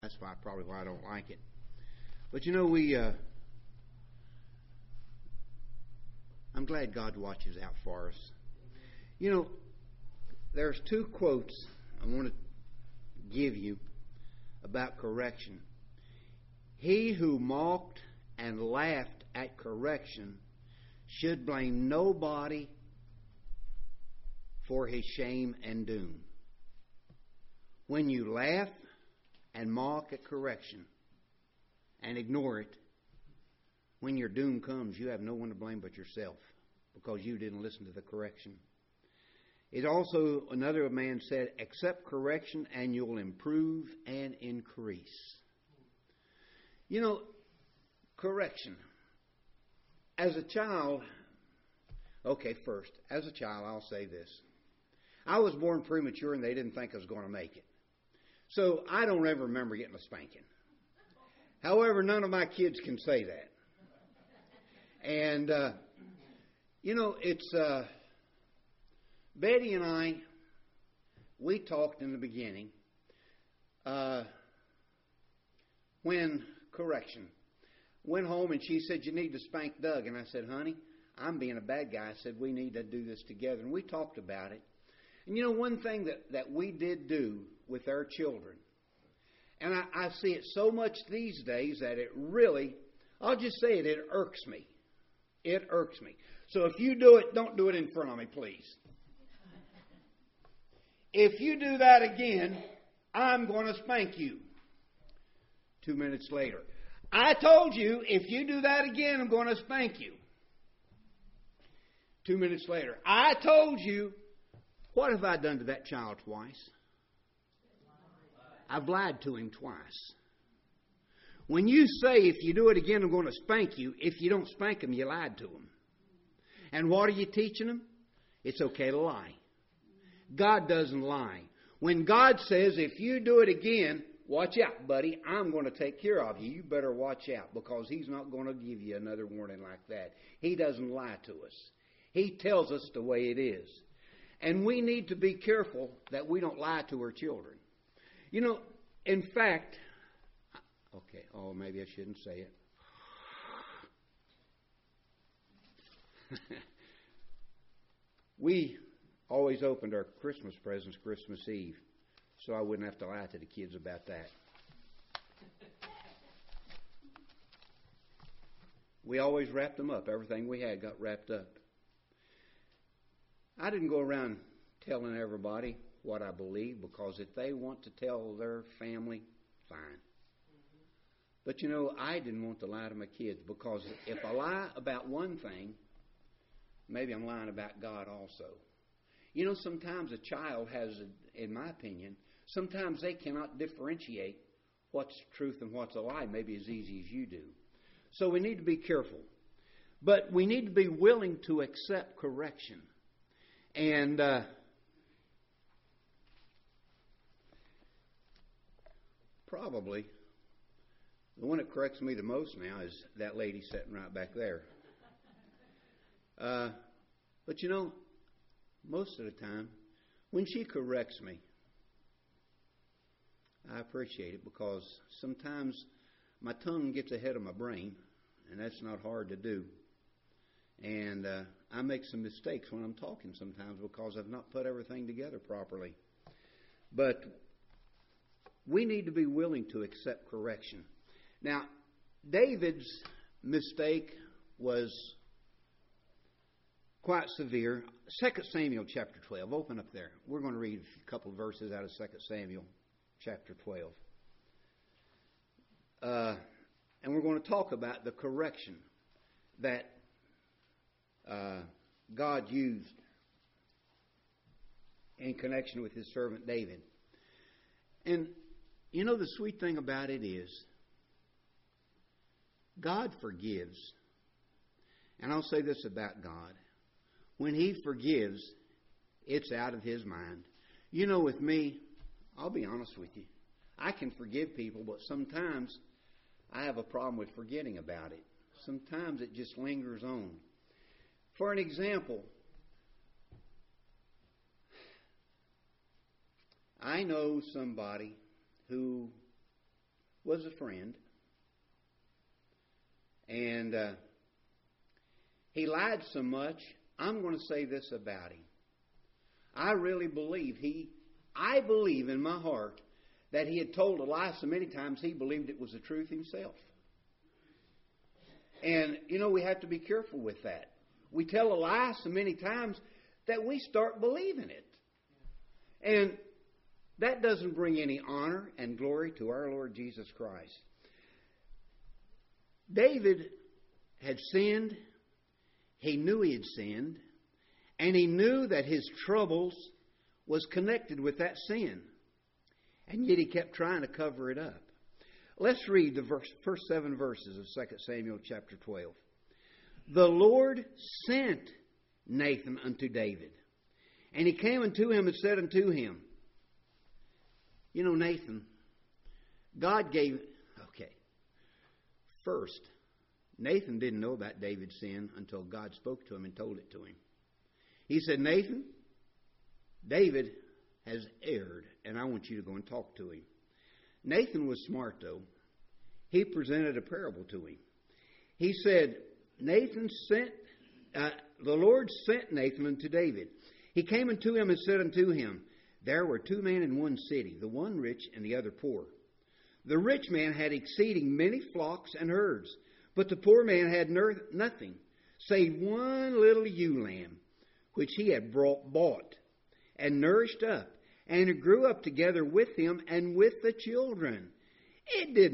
That's probably why I don't like it. But you know, I'm glad God watches out for us. You know, there's two quotes I want to give you about correction. He who mocked and laughed at correction should blame nobody for his shame and doom. When you laugh and mock at correction and ignore it, when your doom comes, you have no one to blame but yourself because you didn't listen to the correction. It also, another man said, accept correction and you'll improve and increase. You know, correction. As a child, first, as a child, I'll say this. I was born premature and they didn't think I was going to make it. So I don't ever remember getting a spanking. However, none of my kids can say that. And, it's Betty and I, we talked in the beginning when correction. Went home and she said, you need to spank Doug. And I said, honey, I'm being a bad guy. I said, we need to do this together. And we talked about it. And you know, one thing that we did do with our children, and I see it so much these days that it really, I'll just say it irks me. It irks me. So if you do it, don't do it in front of me, please. If you do that again, I'm going to spank you. 2 minutes later. I told you, if you do that again, I'm going to spank you. 2 minutes later. I told you, what have I done to that child twice? I've lied to him twice. When you say, if you do it again, I'm going to spank you, if you don't spank him, you lied to him. And what are you teaching them? It's okay to lie. God doesn't lie. When God says, if you do it again, watch out, buddy, I'm going to take care of you. You better watch out because He's not going to give you another warning like that. He doesn't lie to us. He tells us the way it is. And we need to be careful that we don't lie to our children. You know, in fact, maybe I shouldn't say it. We always opened our Christmas presents Christmas Eve, so I wouldn't have to lie to the kids about that. We always wrapped them up. Everything we had got wrapped up. I didn't go around telling everybody what I believe because if they want to tell their family, fine. But you know, I didn't want to lie to my kids because if I lie about one thing, maybe I'm lying about God also. You know, sometimes a child has, in my opinion, sometimes they cannot differentiate what's truth and what's a lie maybe as easy as you do. So we need to be careful. But we need to be willing to accept correction. And probably the one that corrects me the most now is that lady sitting right back there. But you know, most of the time, when she corrects me, I appreciate it because sometimes my tongue gets ahead of my brain, and that's not hard to do. And I make some mistakes when I'm talking sometimes because I've not put everything together properly. But we need to be willing to accept correction. Now, David's mistake was quite severe. 2 Samuel chapter 12. Open up there. We're going to read a couple of verses out of 2 Samuel chapter 12. And we're going to talk about the correction that God used in connection with His servant David. And you know, the sweet thing about it is God forgives. And I'll say this about God. When He forgives, it's out of His mind. You know, with me, I'll be honest with you. I can forgive people, but sometimes I have a problem with forgetting about it. Sometimes it just lingers on. For an example, I know somebody who was a friend. And he lied so much, I'm going to say this about him. I really believe I believe in my heart that he had told a lie so many times he believed it was the truth himself. And, we have to be careful with that. We tell a lie so many times that we start believing it. And that doesn't bring any honor and glory to our Lord Jesus Christ. David had sinned. He knew he had sinned. And he knew that his troubles was connected with that sin. And yet he kept trying to cover it up. Let's read the first 7 verses of 2 Samuel chapter 12. The Lord sent Nathan unto David. And he came unto him and said unto him, Nathan, God gave... Okay. First, Nathan didn't know about David's sin until God spoke to him and told it to him. He said, Nathan, David has erred, and I want you to go and talk to him. Nathan was smart, though. He presented a parable to him. He said, the Lord sent Nathan unto David. He came unto him and said unto him, There were 2 men in one city, the one rich and the other poor. The rich man had exceeding many flocks and herds, but the poor man had nothing, save one little ewe lamb, which he had bought and nourished up, and it grew up together with him and with the children. It did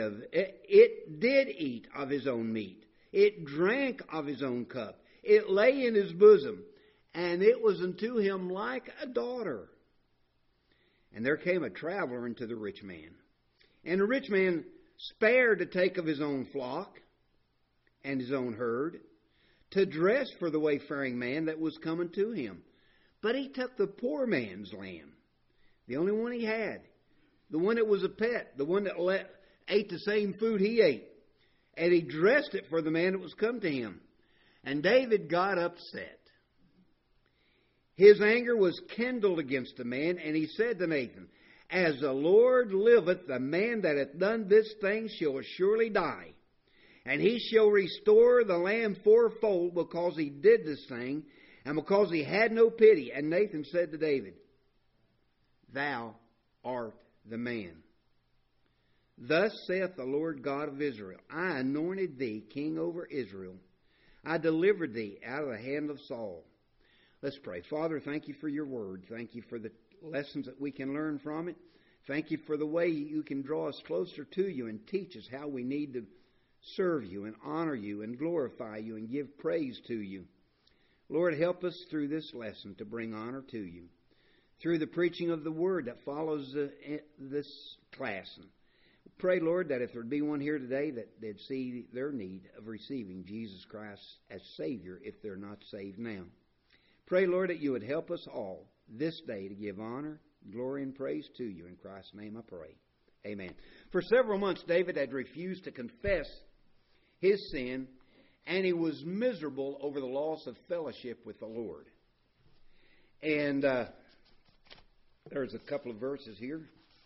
eat of his own meat. It drank of his own cup. It lay in his bosom, and it was unto him like a daughter. And there came a traveler unto the rich man. And the rich man spared to take of his own flock and his own herd, to dress for the wayfaring man that was coming to him. But he took the poor man's lamb, the only one he had, the one that was a pet, the one that ate the same food he ate, and he dressed it for the man that was come to him. And David got upset. His anger was kindled against the man, and he said to Nathan, As the Lord liveth, the man that hath done this thing shall surely die. And he shall restore the lamb fourfold, because he did this thing, and because he had no pity. And Nathan said to David, Thou art the man. Thus saith the Lord God of Israel, I anointed thee king over Israel. I delivered thee out of the hand of Saul. Let's pray. Father, thank you for your word. Thank you for the lessons that we can learn from it. Thank you for the way you can draw us closer to you and teach us how we need to serve you and honor you and glorify you and give praise to you. Lord, help us through this lesson to bring honor to you. Through the preaching of the word that follows this class. And pray, Lord, that if there be one here today that they'd see their need of receiving Jesus Christ as Savior if they're not saved now. Pray, Lord, that you would help us all this day to give honor, glory, and praise to you. In Christ's name I pray. Amen. For several months, David had refused to confess his sin, and he was miserable over the loss of fellowship with the Lord. And there's a couple of verses here.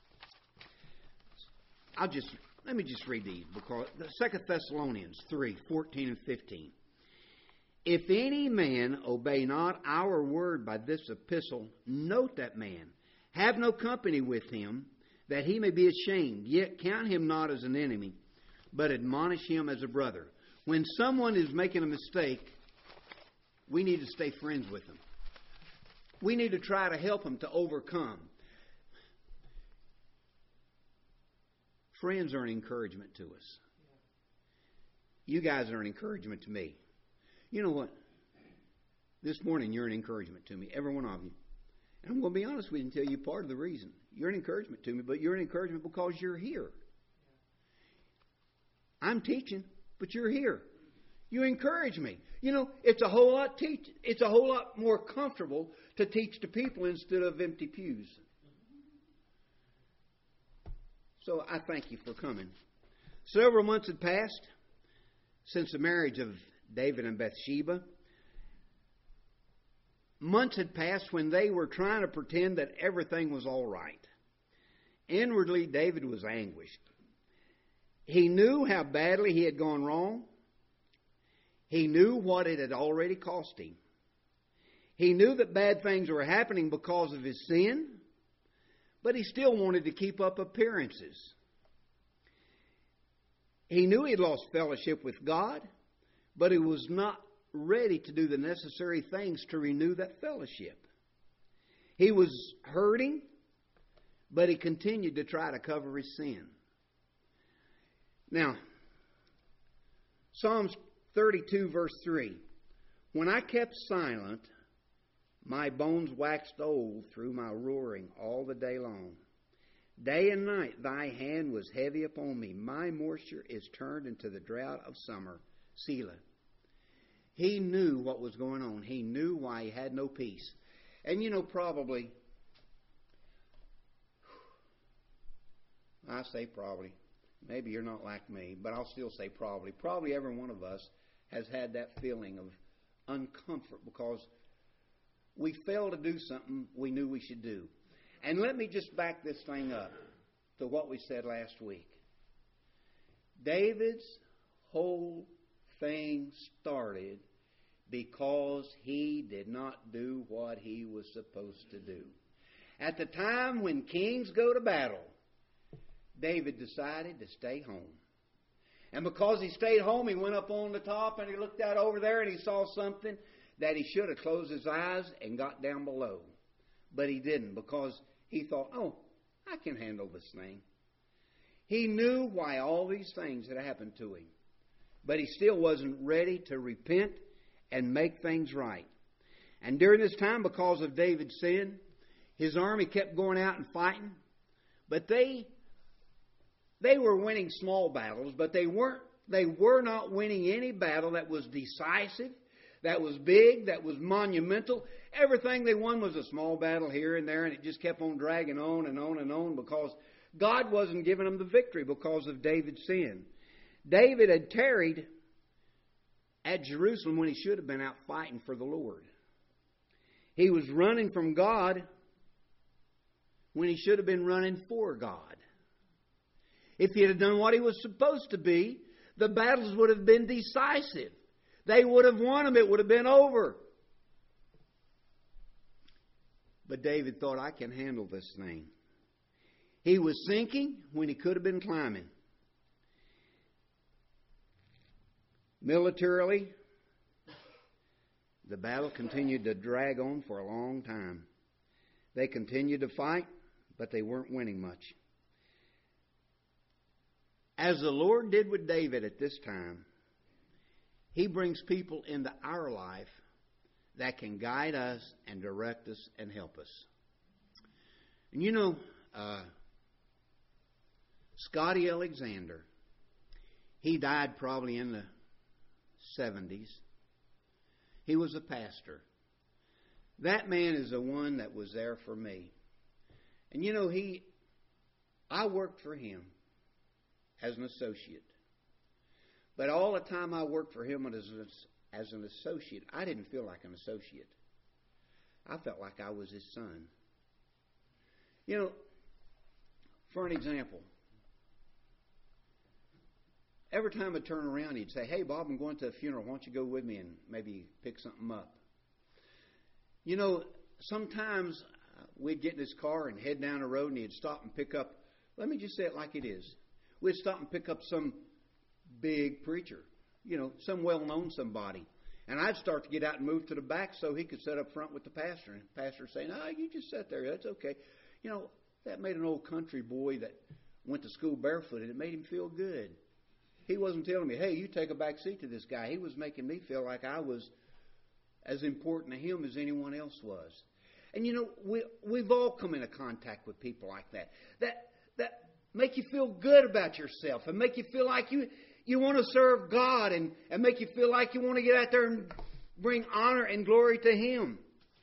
Let me just read these, because 2 Thessalonians 3:14 and 15. If any man obey not our word by this epistle, note that man. Have no company with him, that he may be ashamed. Yet count him not as an enemy, but admonish him as a brother. When someone is making a mistake, we need to stay friends with them. We need to try to help them to overcome. Friends are an encouragement to us. You guys are an encouragement to me. You know what? This morning you're an encouragement to me, every one of you. And I'm going to be honest with you and tell you part of the reason. You're an encouragement to me, but you're an encouragement because you're here. I'm teaching, but you're here. You encourage me. You know, it's a whole lot more comfortable to teach to people instead of empty pews. So I thank you for coming. Several months had passed since the marriage of David and Bathsheba. Months had passed when they were trying to pretend that everything was all right. Inwardly, David was anguished. He knew how badly he had gone wrong. He knew what it had already cost him. He knew that bad things were happening because of his sin, but he still wanted to keep up appearances. He knew he had lost fellowship with God, but he was not ready to do the necessary things to renew that fellowship. He was hurting, but he continued to try to cover his sin. Now, Psalms 32 verse 3. When I kept silent, my bones waxed old through my roaring all the day long. Day and night thy hand was heavy upon me. My moisture is turned into the drought of summer. Selah. He knew what was going on. He knew why he had no peace. And probably, I say probably, maybe you're not like me, but I'll still say probably. Probably every one of us has had that feeling of uncomfort because we failed to do something we knew we should do. And let me just back this thing up to what we said last week. David's whole thing started because he did not do what he was supposed to do. At the time when kings go to battle, David decided to stay home. And because he stayed home, he went up on the top and he looked out over there and he saw something that he should have closed his eyes and got down below. But he didn't because he thought, oh, I can handle this thing. He knew why all these things had happened to him. But he still wasn't ready to repent and make things right. And during this time, because of David's sin, his army kept going out and fighting. But they were winning small battles, but they were not winning any battle that was decisive, that was big, that was monumental. Everything they won was a small battle here and there, and it just kept on dragging on and on and on because God wasn't giving them the victory because of David's sin. David had tarried at Jerusalem when he should have been out fighting for the Lord. He was running from God when he should have been running for God. If he had done what he was supposed to be, the battles would have been decisive. They would have won them. It would have been over. But David thought, I can handle this thing. He was sinking when he could have been climbing. Militarily, the battle continued to drag on for a long time. They continued to fight, but they weren't winning much. As the Lord did with David at this time, He brings people into our life that can guide us and direct us and help us. And Scotty Alexander, he died probably in the 70s. He was a pastor. That man is the one that was there for me. And I worked for him as an associate. But all the time I worked for him as an associate, I didn't feel like an associate. I felt like I was his son. For an example, every time I'd turn around, he'd say, hey, Bob, I'm going to a funeral. Why don't you go with me and maybe pick something up? Sometimes we'd get in his car and head down the road and he'd stop and pick up, let me just say it like it is. We'd stop and pick up some big preacher, some well-known somebody. And I'd start to get out and move to the back so he could sit up front with the pastor. And the pastor would say, no, you just sit there. That's okay. That made an old country boy that went to school barefoot, and it made him feel good. He wasn't telling me, hey, you take a back seat to this guy. He was making me feel like I was as important to him as anyone else was. And, we've all come into contact with people like that make you feel good about yourself and make you feel like you want to serve God and make you feel like you want to get out there and bring honor and glory to Him.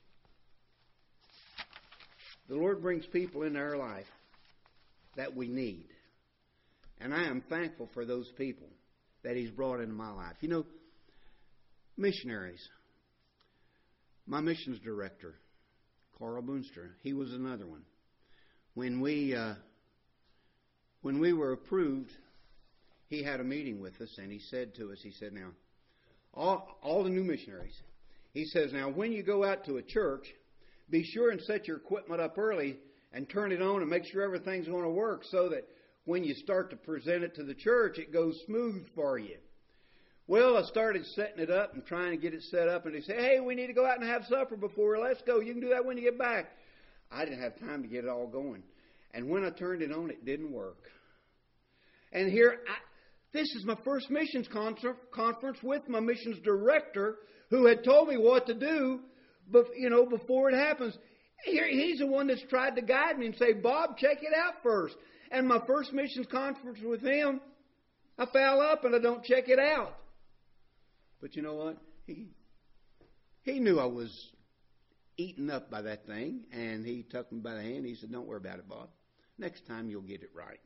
The Lord brings people into our life that we need. And I am thankful for those people that He's brought into my life. Missionaries. My missions director, Carl Boonstra, he was another one. When we were approved he had a meeting with us, and he said to us, he said, now, all the new missionaries, he says, now, when you go out to a church, be sure and set your equipment up early and turn it on and make sure everything's going to work so that when you start to present it to the church, it goes smooth for you. Well, I started setting it up and trying to get it set up, and they say, hey, we need to go out and have supper before. Let's go. You can do that when you get back. I didn't have time to get it all going. And when I turned it on, it didn't work. And this is my first missions conference with my missions director who had told me what to do, before it happens. He's the one that's tried to guide me and say, Bob, check it out first. And my first missions conference with him, I foul up and I don't check it out. But you know what? He knew I was eaten up by that thing, and he took me by the hand. He said, don't worry about it, Bob. Next time you'll get it right.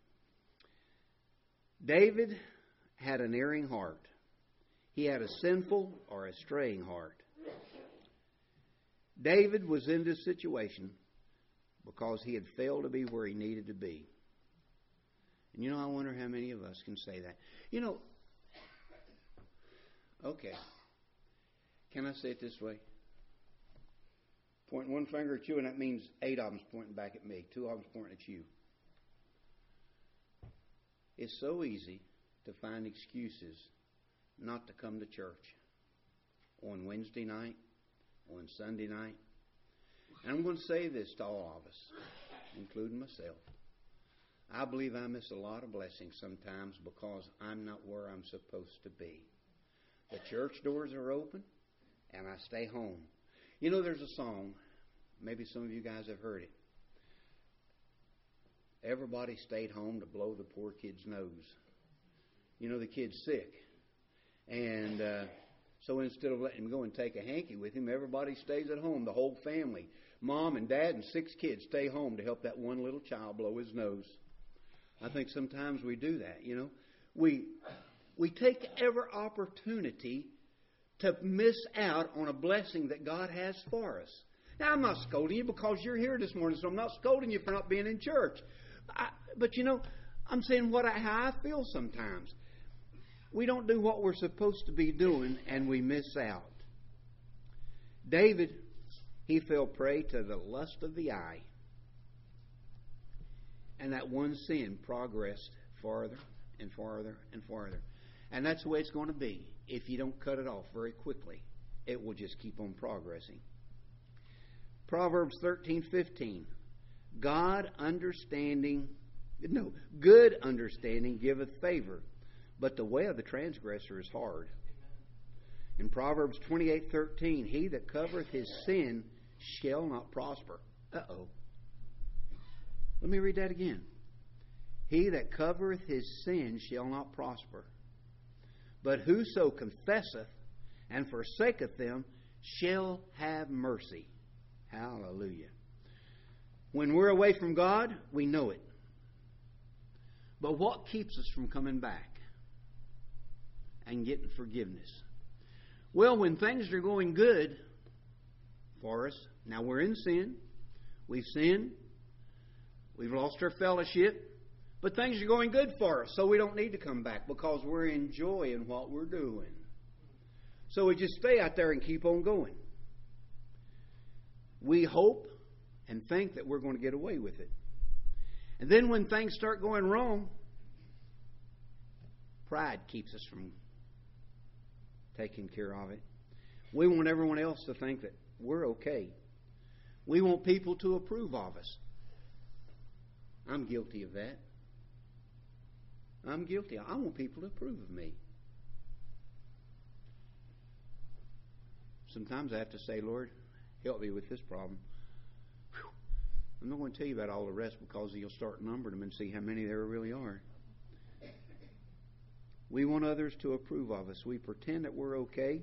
David had an erring heart. He had a sinful or a straying heart. David was in this situation because he had failed to be where he needed to be. And I wonder how many of us can say that. Okay. Can I say it this way? Pointing one finger at you, and that means 8 of them's pointing back at me. 2 of them's pointing at you. It's so easy to find excuses not to come to church on Wednesday night, on Sunday night. And I'm going to say this to all of us, including myself. I believe I miss a lot of blessings sometimes because I'm not where I'm supposed to be. The church doors are open, and I stay home. There's a song. Maybe some of you guys have heard it. Everybody stayed home to blow the poor kid's nose. The kid's sick. And so instead of letting him go and take a hanky with him, everybody stays at home. The whole family, mom and dad and 6 kids, stay home to help that one little child blow his nose. I think sometimes we do that, We take every opportunity to miss out on a blessing that God has for us. Now, I'm not scolding you because you're here this morning, so I'm not scolding you for not being in church. But I'm saying how I feel sometimes. We don't do what we're supposed to be doing, and we miss out. David, he fell prey to the lust of the eye. And that one sin progressed farther and farther and farther. And that's the way it's going to be. If you don't cut it off very quickly, it will just keep on progressing. Proverbs 13:15. Good understanding giveth favor, but the way of the transgressor is hard. In Proverbs 28:13, he that covereth his sin shall not prosper. Uh-oh. Let me read that again. He that covereth his sin shall not prosper. But whoso confesseth and forsaketh them shall have mercy. Hallelujah. When we're away from God, we know it. But what keeps us from coming back and getting forgiveness? Well, when things are going good for us, now we're in sin, we've sinned, we've lost our fellowship, but things are going good for us, so we don't need to come back because we're enjoying what we're doing. So we just stay out there and keep on going. We hope and think that we're going to get away with it. And then when things start going wrong, pride keeps us from taking care of it. We want everyone else to think that we're okay. We want people to approve of us. I'm guilty of that. I'm guilty. I want people to approve of me. Sometimes I have to say, Lord, help me with this problem. Whew. I'm not going to tell you about all the rest because you'll start numbering them and see how many there really are. We want others to approve of us. We pretend that we're okay,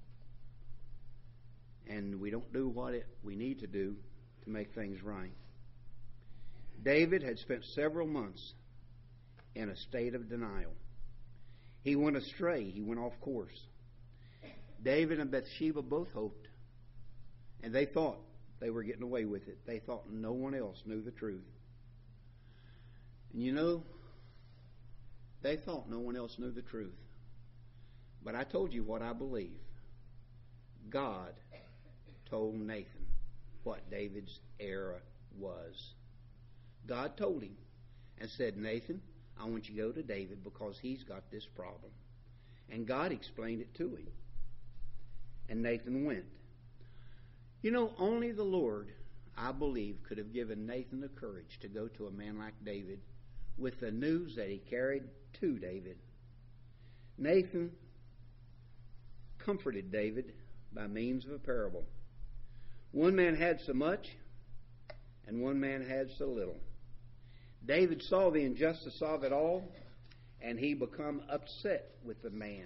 and we don't do what we need to do to make things right. David had spent several months in a state of denial. He went astray. He went off course. David and Bathsheba both hoped, and they thought they were getting away with it. They thought no one else knew the truth. And They thought no one else knew the truth. But I told you what I believe. God told Nathan what David's error was. God told him and said, Nathan, I want you to go to David because he's got this problem. And God explained it to him. And Nathan went. You know, only the Lord, I believe, could have given Nathan the courage to go to a man like David with the news that he carried to David. Nathan comforted David by means of a parable. One man had so much, and one man had so little. David saw the injustice of it all, and he became upset with the man.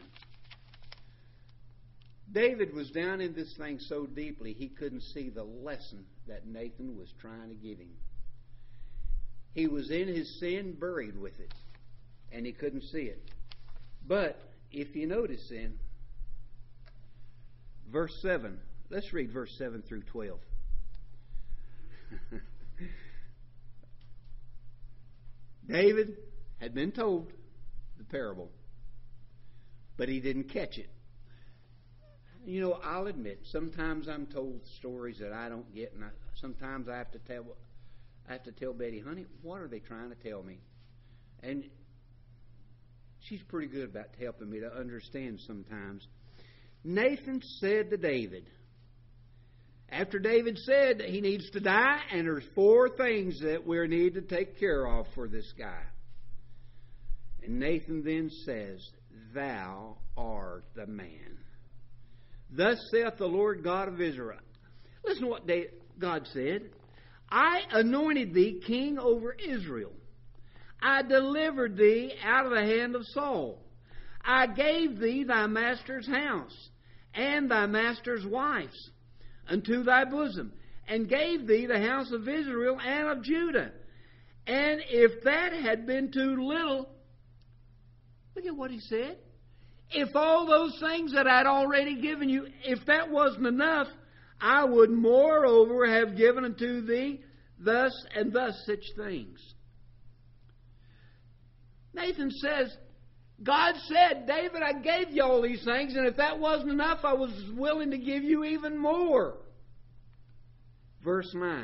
David was down in this thing so deeply he couldn't see the lesson that Nathan was trying to give him. He was in his sin, buried with it, and he couldn't see it. But if you notice in verse 7, let's read verse 7 through 12. David had been told the parable, but he didn't catch it. You know, I'll admit, sometimes I'm told stories that I don't get, and sometimes I have to tell Betty, honey, what are they trying to tell me? And she's pretty good about helping me to understand sometimes. Nathan said to David, after David said that he needs to die, and there's 4 things that we need to take care of for this guy. And Nathan then says, thou art the man. Thus saith the Lord God of Israel. Listen to what God said. I anointed thee king over Israel. I delivered thee out of the hand of Saul. I gave thee thy master's house and thy master's wives unto thy bosom, and gave thee the house of Israel and of Judah. And if that had been too little, look at what he said. If all those things that I'd already given you, if that wasn't enough, I would moreover have given unto thee thus and thus such things. Nathan says, God said, David, I gave you all these things, and if that wasn't enough, I was willing to give you even more. Verse 9.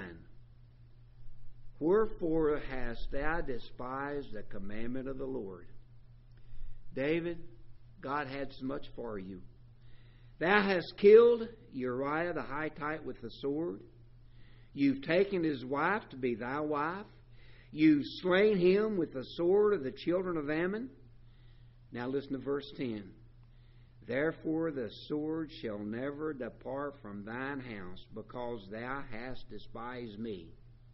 Wherefore hast thou despised the commandment of the Lord? David, God had so much for you. Thou hast killed Uriah the Hittite with the sword. You've taken his wife to be thy wife. You've slain him with the sword of the children of Ammon. Now listen to verse 10. Therefore the sword shall never depart from thine house, because thou hast despised me.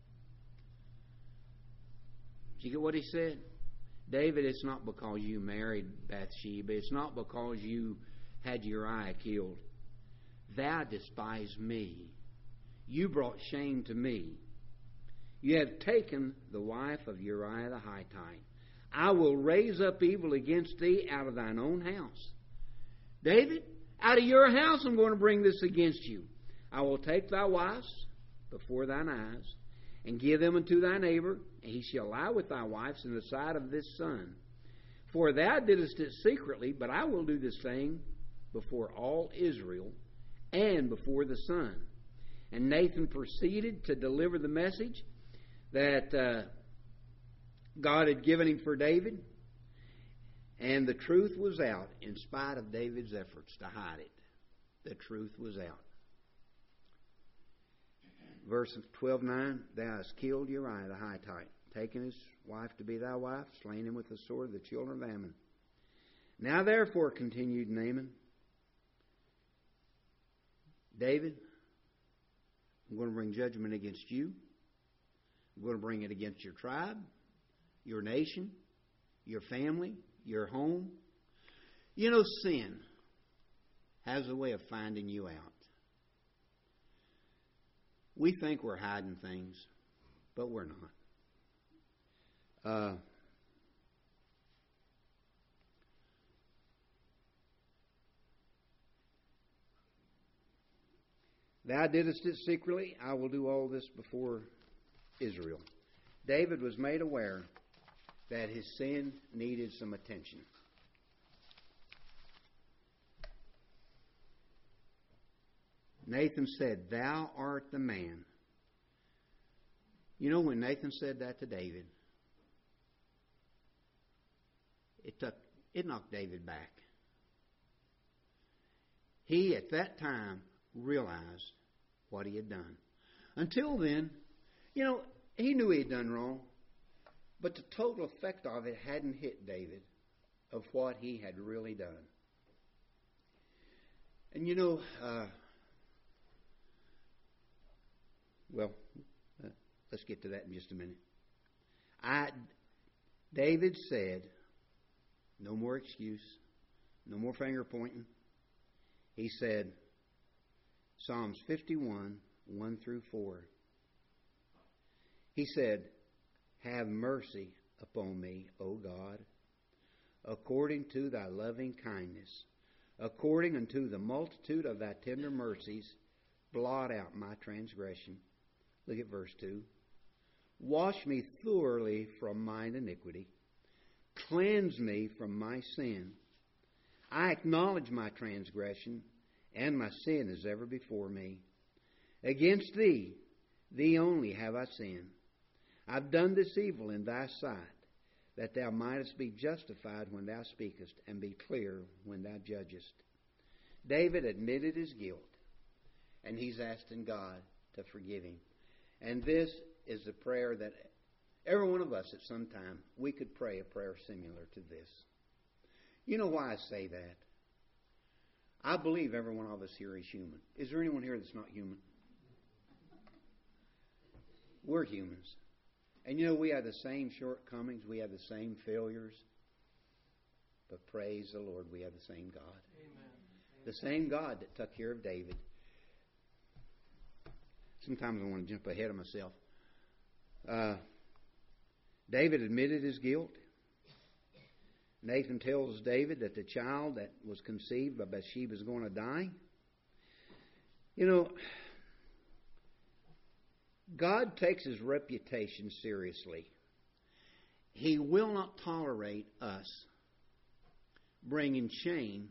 Did you get what he said? David, it's not because you married Bathsheba. It's not because you had Uriah killed. Thou despised me. You brought shame to me. You have taken the wife of Uriah the Hittite. I will raise up evil against thee out of thine own house. David, out of your house I'm going to bring this against you. I will take thy wives before thine eyes, and give them unto thy neighbor, and he shall lie with thy wives in the sight of this son. For thou didst it secretly, but I will do this thing before all Israel and before the sun. And Nathan proceeded to deliver the message that God had given him for David. And the truth was out in spite of David's efforts to hide it. The truth was out. Verse 12:9, thou hast killed Uriah the Hittite, taken his wife to be thy wife, slain him with the sword of the children of Ammon. Now therefore, continued Naaman, David, I'm going to bring judgment against you. I'm going to bring it against your tribe, your nation, your family, your home. You know, sin has a way of finding you out. We think we're hiding things, but we're not. Thou didst it secretly, I will do all this before Israel. David was made aware that his sin needed some attention. Nathan said, "Thou art the man." You know, when Nathan said that to David, it knocked David back. He, at that time, realized what he had done. Until then, you know, he knew he had done wrong, but the total effect of it hadn't hit David of what he had really done. And you know, let's get to that in just a minute. David said, no more excuse, no more finger pointing. He said, Psalms 51, 1 through 4. He said, "Have mercy upon me, O God, according to thy loving kindness, according unto the multitude of thy tender mercies, blot out my transgression." Look at verse 2. "Wash me thoroughly from mine iniquity. Cleanse me from my sin. I acknowledge my transgression, and my sin is ever before me. Against thee, thee only have I sinned. I've done this evil in thy sight, that thou mightest be justified when thou speakest, and be clear when thou judgest." David admitted his guilt, and he's asking God to forgive him. And this is the prayer that every one of us at some time, we could pray a prayer similar to this. You know why I say that? I believe every one of us here is human. Is there anyone here that's not human? We're humans. And you know, we have the same shortcomings. We have the same failures. But praise the Lord, we have the same God. Amen. The same God that took care of David. Sometimes I want to jump ahead of myself. David admitted his guilt. Nathan tells David that the child that was conceived by Bathsheba is going to die. You know, God takes his reputation seriously. He will not tolerate us bringing shame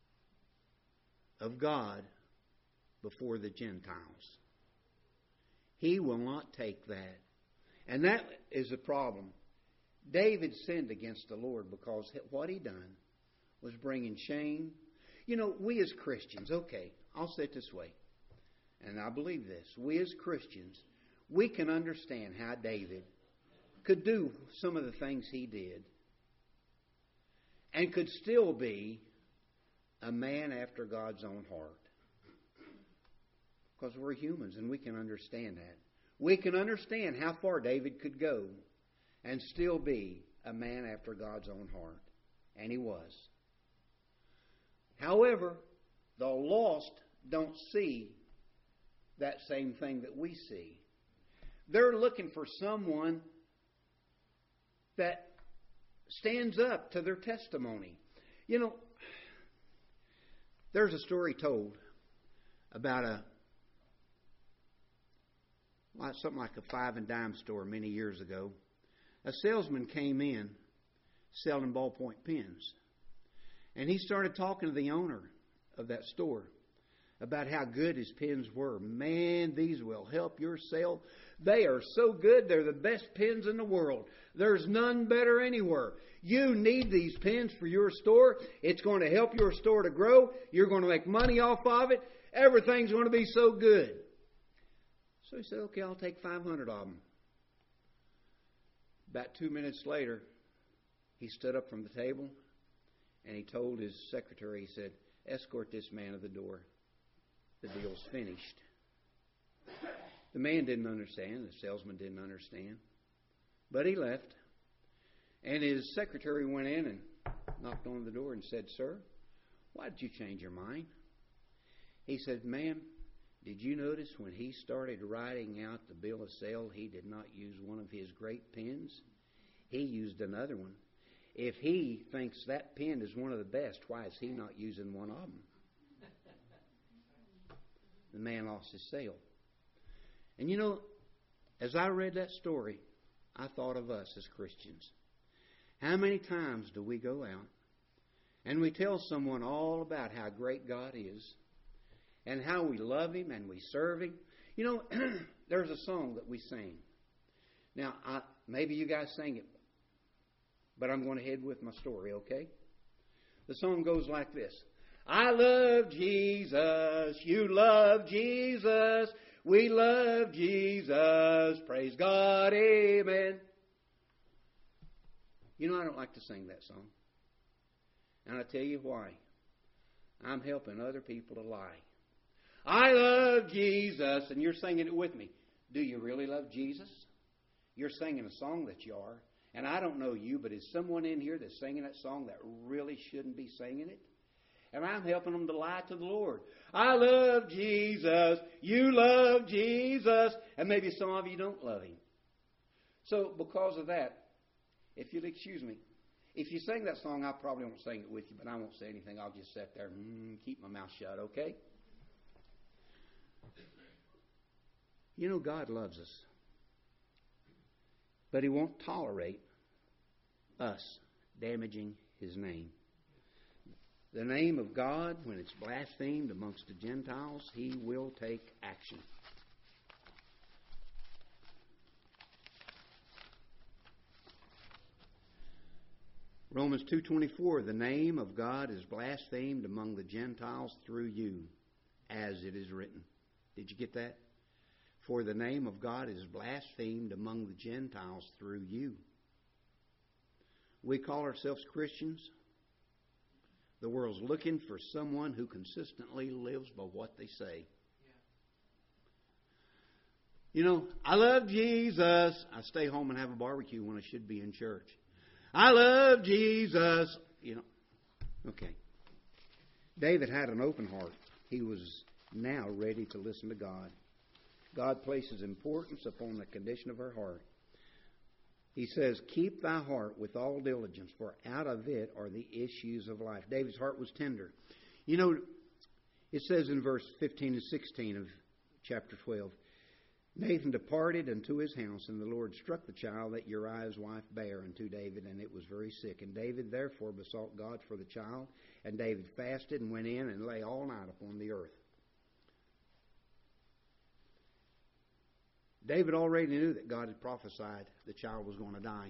of God before the Gentiles. He will not take that. And that is the problem. David sinned against the Lord because what he done was bringing shame. You know, we as Christians, okay, I'll say it this way, and I believe this. We as Christians, we can understand how David could do some of the things he did and could still be a man after God's own heart. Because we're humans and we can understand that. We can understand how far David could go and still be a man after God's own heart. And he was. However, the lost don't see that same thing that we see. They're looking for someone that stands up to their testimony. You know, there's a story told about something like a 5 and dime store many years ago. A salesman came in selling ballpoint pens. And he started talking to the owner of that store about how good his pens were. "Man, these will help your sale. They are so good. They're the best pens in the world. There's none better anywhere. You need these pens for your store. It's going to help your store to grow. You're going to make money off of it. Everything's going to be so good." So he said, "Okay, I'll take 500 of them." About 2 minutes later, he stood up from the table and he told his secretary, he said, "Escort this man to the door. The deal's finished." The man didn't understand. The salesman didn't understand. But he left. And his secretary went in and knocked on the door and said, "Sir, why did you change your mind?" He said, "Ma'am, did you notice when he started writing out the bill of sale, he did not use one of his great pens? He used another one. If he thinks that pen is one of the best, why is he not using one of them?" The man lost his sale. And you know, as I read that story, I thought of us as Christians. How many times do we go out and we tell someone all about how great God is and how we love Him and we serve Him? You know, there's a song that we sing. Now, maybe you guys sang it, but I'm going to head with my story, okay? The song goes like this. I love Jesus, you love Jesus, we love Jesus, praise God, amen. You know, I don't like to sing that song. And I'll tell you why. I'm helping other people to lie. I love Jesus, and you're singing it with me. Do you really love Jesus? You're singing a song that you are. And I don't know you, but is someone in here that's singing that song that really shouldn't be singing it? And I'm helping them to lie to the Lord. I love Jesus. You love Jesus. And maybe some of you don't love Him. So because of that, if you'll excuse me, if you sing that song, I probably won't sing it with you, but I won't say anything. I'll just sit there and keep my mouth shut, okay? You know, God loves us. But He won't tolerate us damaging His name. The name of God, when it's blasphemed amongst the Gentiles, He will take action. Romans 2:24, the name of God is blasphemed among the Gentiles through you, as it is written. Did you get that? For the name of God is blasphemed among the Gentiles through you. We call ourselves Christians. The world's looking for someone who consistently lives by what they say. You know, I love Jesus. I stay home and have a barbecue when I should be in church. I love Jesus. You know, okay. David had an open heart. He was now ready to listen to God. God places importance upon the condition of our heart. He says, keep thy heart with all diligence, for out of it are the issues of life. David's heart was tender. You know, it says in verse 15 and 16 of chapter 12, Nathan departed unto his house, and the Lord struck the child that Uriah's wife bare unto David, and it was very sick. And David therefore besought God for the child, and David fasted and went in and lay all night upon the earth. David already knew that God had prophesied the child was going to die.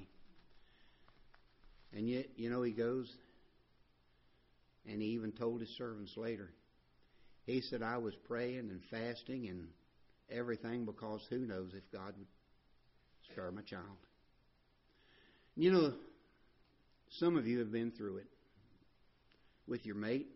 And yet, you know, he goes, and he even told his servants later. He said, I was praying and fasting and everything because who knows if God would spare my child. You know, some of you have been through it with your mate,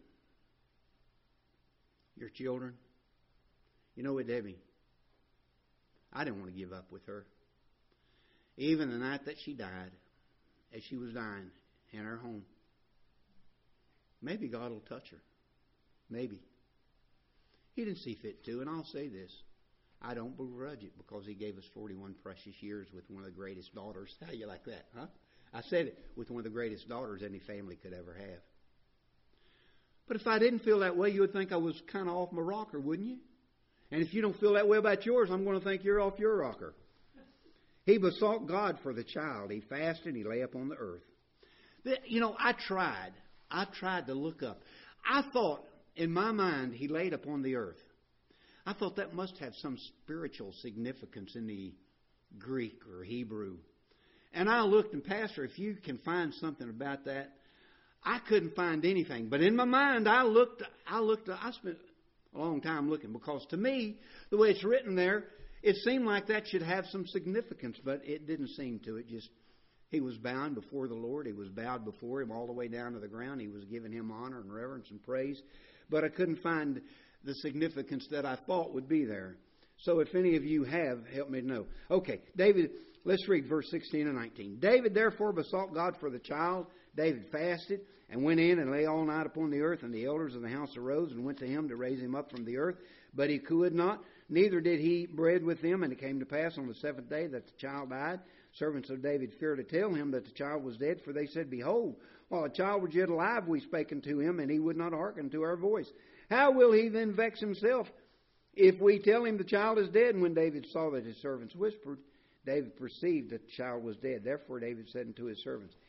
your children. You know, with Debbie, I didn't want to give up with her. Even the night that she died, as she was dying in her home. Maybe God will touch her. Maybe. He didn't see fit to, and I'll say this. I don't begrudge it because He gave us 41 precious years with one of the greatest daughters. How you like that, huh? I said it, with one of the greatest daughters any family could ever have. But if I didn't feel that way, you would think I was kind of off my rocker, wouldn't you? And if you don't feel that way about yours, I'm going to think you're off your rocker. He besought God for the child. He fasted. He lay upon the earth. You know, I tried to look up. I thought, in my mind, he laid upon the earth. I thought that must have some spiritual significance in the Greek or Hebrew. And I looked, and Pastor, if you can find something about that, I couldn't find anything. But in my mind, I spent a long time looking, because to me, the way it's written there, it seemed like that should have some significance, but it didn't seem to. It just, he was bound before the Lord. He was bowed before Him all the way down to the ground. He was giving Him honor and reverence and praise. But I couldn't find the significance that I thought would be there. So if any of you have, help me to know. Okay, David, let's read verse 16 and 19. David therefore besought God for the child. David fasted and went in and lay all night upon the earth, and the elders of the house arose and went to him to raise him up from the earth. But he could not, neither did he eat bread with them. And it came to pass on the seventh day that the child died. Servants of David feared to tell him that the child was dead, for they said, Behold, while the child was yet alive, we spake unto him, and he would not hearken to our voice. How will he then vex himself if we tell him the child is dead? And when David saw that his servants whispered, David perceived that the child was dead. Therefore David said unto his servants,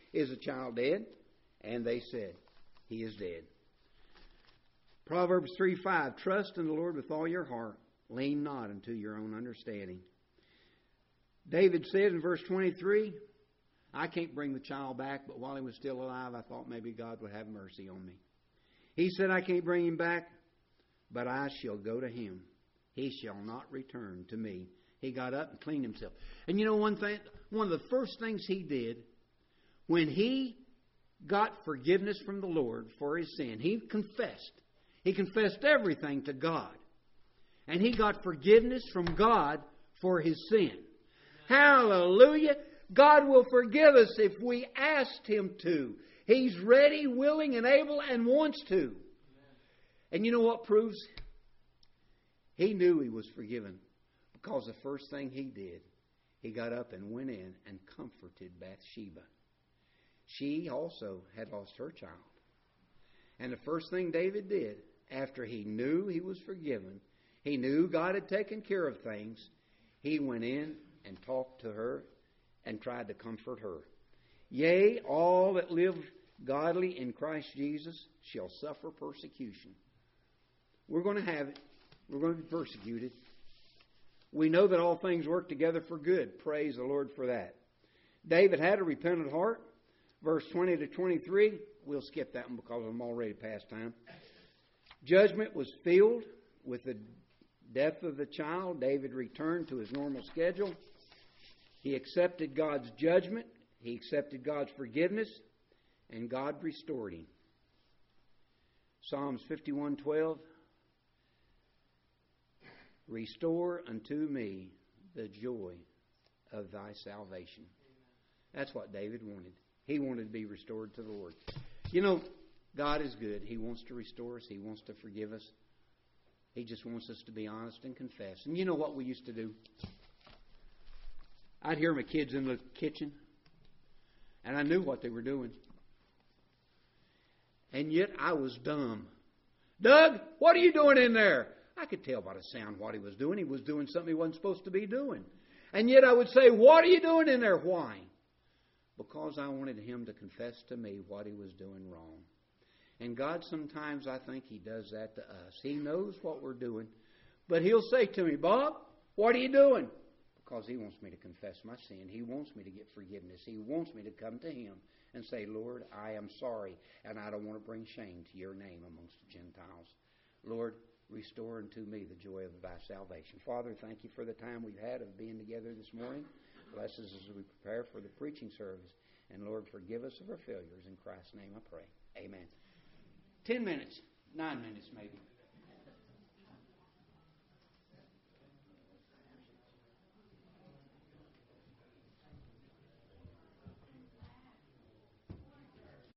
Is the child dead? And they said, He is dead. Proverbs 3:5, trust in the Lord with all your heart. Lean not unto your own understanding. David said in verse 23, I can't bring the child back, but while he was still alive, I thought maybe God would have mercy on me. He said, I can't bring him back, but I shall go to him. He shall not return to me. He got up and cleaned himself. And you know one thing? One of the first things he did when he got forgiveness from the Lord for his sin, he confessed. He confessed everything to God. And he got forgiveness from God for his sin. Hallelujah! God will forgive us if we asked Him to. He's ready, willing, and able, and wants to. And you know what proves? He knew he was forgiven. Because the first thing he did, he got up and went in and comforted Bathsheba. She also had lost her child. And the first thing David did, after he knew he was forgiven, he knew God had taken care of things, he went in and talked to her and tried to comfort her. Yea, all that live godly in Christ Jesus shall suffer persecution. We're going to have it. We're going to be persecuted. We know that all things work together for good. Praise the Lord for that. David had a repentant heart. Verse 20 to 23. We'll skip that one because I'm already past time. Judgment was filled with the death of the child. David returned to his normal schedule. He accepted God's judgment. He accepted God's forgiveness. And God restored him. Psalms 51:12. Restore unto me the joy of thy salvation. That's what David wanted. He wanted to be restored to the Lord. You know, God is good. He wants to restore us. He wants to forgive us. He just wants us to be honest and confess. And you know what we used to do? I'd hear my kids in the kitchen, and I knew what they were doing. And yet I was dumb. Doug, what are you doing in there? I could tell by the sound what he was doing. He was doing something he wasn't supposed to be doing. And yet I would say, what are you doing in there? Why? Because I wanted him to confess to me what he was doing wrong. And God, sometimes I think He does that to us. He knows what we're doing. But He'll say to me, Bob, what are you doing? Because He wants me to confess my sin. He wants me to get forgiveness. He wants me to come to Him and say, Lord, I am sorry, and I don't want to bring shame to your name amongst the Gentiles. Lord, restore unto me the joy of thy salvation. Father, thank you for the time we've had of being together this morning. Bless us as we prepare for the preaching service. And Lord, forgive us of our failures. In Christ's name I pray. Amen. 10 minutes, 9 minutes maybe.